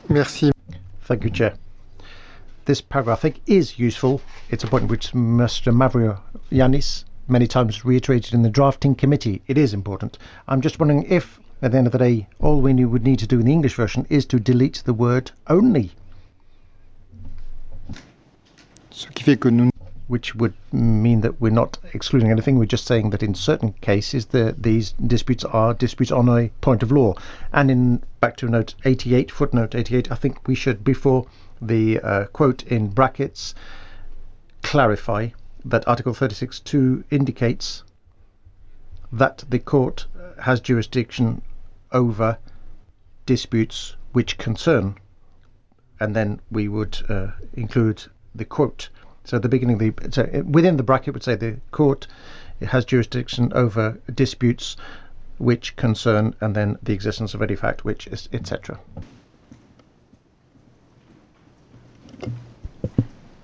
Merci. Thank you, Chair. This paragraph, I think, is useful. It's a point which Mr. Mavroyiannis many times reiterated in the drafting committee. It is important. I'm just wondering if, at the end of the day, all we would need to do in the English version is to delete the word only, Ce qui fait que nous which would mean that we're not excluding anything. We're just saying that in certain cases these disputes are disputes on a point of law. And in back to note 88, footnote 88, I think we should, before the quote in brackets, clarify that Article 36.2 indicates that the court has jurisdiction over disputes which concern, and then we would include the quote. So at the beginning of the, so within the bracket would say the court has jurisdiction over disputes which concern, and then the existence of any fact which is, etc.